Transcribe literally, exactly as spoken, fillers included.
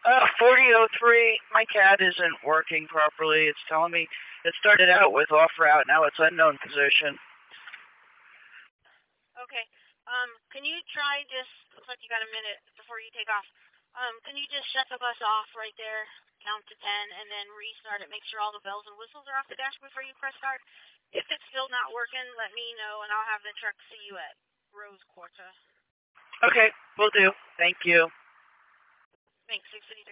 Uh, forty oh three, my CAD isn't working properly. It's telling me it started out with off route, now it's unknown position. Okay. Um, can you try just, looks like you got a minute before you take off. Um, can you just shut the bus off right there, count to ten, and then restart it? Make sure all the bells and whistles are off the dash before you press start. If it's still not working, let me know, and I'll have the truck see you at Rose Quarter. Okay, will do. Thank you. Thanks, six fifty-three.